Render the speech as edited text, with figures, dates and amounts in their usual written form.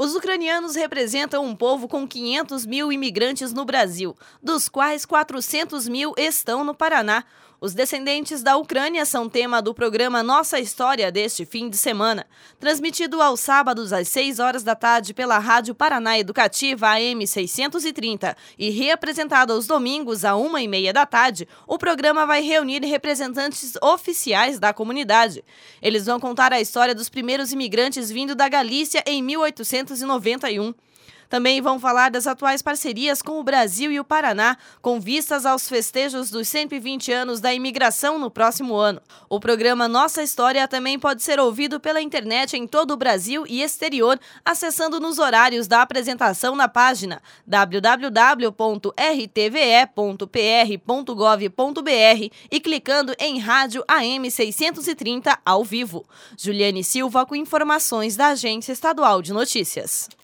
Os ucranianos representam um povo com 500 mil imigrantes no Brasil, dos quais 400 mil estão no Paraná. Os descendentes da Ucrânia são tema do programa Nossa História deste fim de semana. Transmitido aos sábados às 6 horas da tarde pela Rádio Paraná Educativa AM 630 e reapresentado aos domingos à 1h30 da tarde, o programa vai reunir representantes oficiais da comunidade. Eles vão contar a história dos primeiros imigrantes vindo da Galícia em 1891. Também vão falar das atuais parcerias com o Brasil e o Paraná, com vistas aos festejos dos 120 anos da imigração no próximo ano. O programa Nossa História também pode ser ouvido pela internet em todo o Brasil e exterior, acessando nos horários da apresentação na página www.rtve.pr.gov.br e clicando em Rádio AM 630 ao vivo. Juliane Silva com informações da Agência Estadual de Notícias.